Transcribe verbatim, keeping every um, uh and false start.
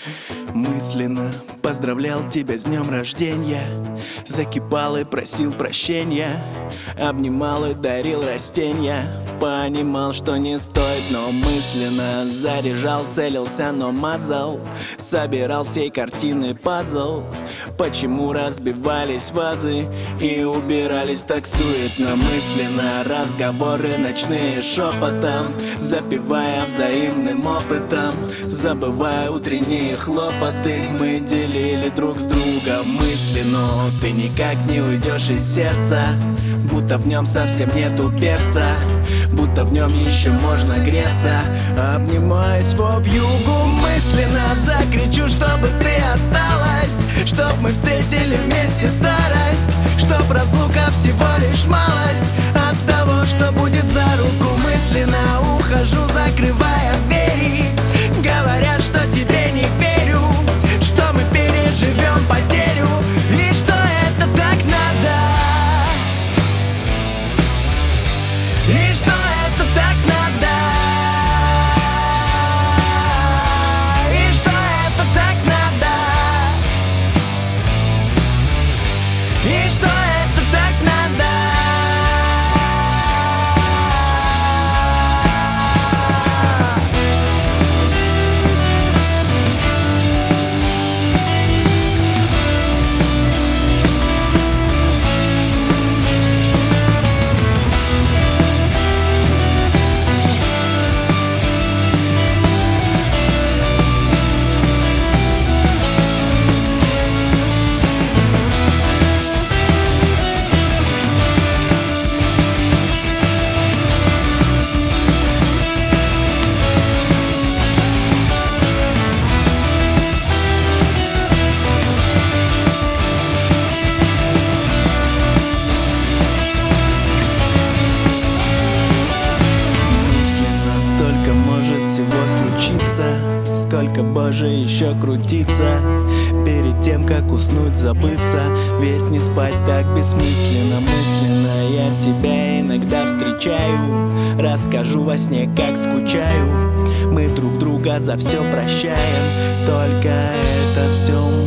Мысленно поздравлял тебя с днем рождения, закипал и просил прощения, обнимал и дарил растения. Понимал, что не стоит, но мысленно заряжал, целился, но мазал. Собирал всей картины пазл. Почему разбивались вазы и убирались так суетно? Мысленно разговоры ночные шепотом, запивая взаимным опытом, забывая утренние хлопоты. Мы делили друг с другом мысли, но ты никак не уйдешь из сердца, будто в нем совсем нету перца, будто в нем еще можно греться. Обнимаюсь во вьюгу, мысленно закричу, чтобы ты осталась, чтоб мы встретили вместе старость, чтоб разлука всего лишь малость от того, что будет за руку. Мысленно ухожу, закрывая двери, говорят, что тебе не верю, что мы переживем потерю и что это так надо, и что это так надо, и что это так надо, и что это так надо. Сколько, Боже, еще крутиться перед тем, как уснуть, забыться. Ведь не спать так бессмысленно. Мысленно я тебя иногда встречаю, расскажу во сне, как скучаю. Мы друг друга за все прощаем, только это все